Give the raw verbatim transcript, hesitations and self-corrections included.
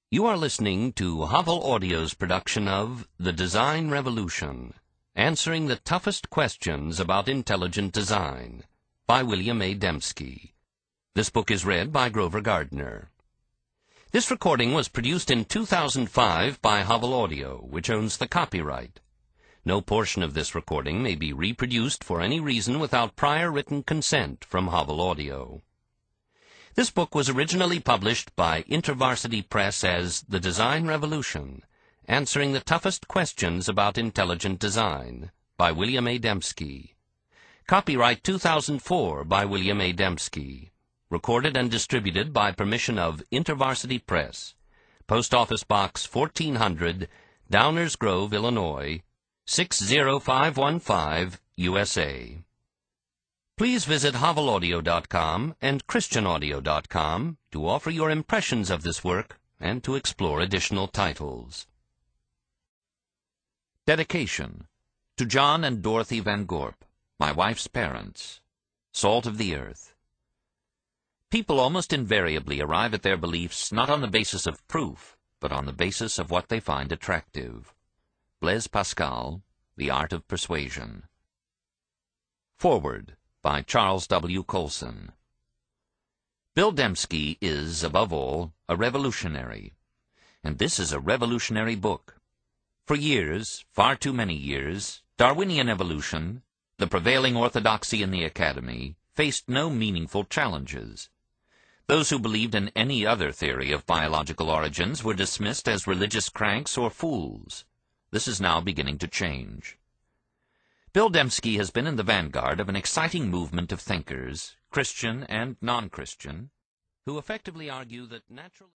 You are listening to Havel Audio's production of The Design Revolution, Answering the Toughest Questions About Intelligent Design, by William A. Dembski. This book is read by Grover Gardner. This recording was produced in two thousand five by Havel Audio, which owns the copyright. No portion of this recording may be reproduced for any reason without prior written consent from Havel Audio. This book was originally published by InterVarsity Press as The Design Revolution, Answering the Toughest Questions About Intelligent Design, by William A. Dembski. Copyright two thousand four by William A. Dembski. Recorded and distributed by permission of InterVarsity Press. Post Office Box fourteen hundred, Downers Grove, Illinois, six zero five one five, U S A. Please visit Havel Audio dot com and Christian Audio dot com to offer your impressions of this work and to explore additional titles. Dedication to John and Dorothy Van Gorp, my wife's parents. Salt of the earth. People almost invariably arrive at their beliefs not on the basis of proof, but on the basis of what they find attractive. Blaise Pascal, The Art of Persuasion. Foreword by Charles W. Colson. Bill Dembski is, above all, a revolutionary. And this is a revolutionary book. For years, far too many years, Darwinian evolution, the prevailing orthodoxy in the academy, faced no meaningful challenges. Those who believed in any other theory of biological origins were dismissed as religious cranks or fools. This is now beginning to change. Bill Dembski has been in the vanguard of an exciting movement of thinkers, Christian and non-Christian, who effectively argue that natural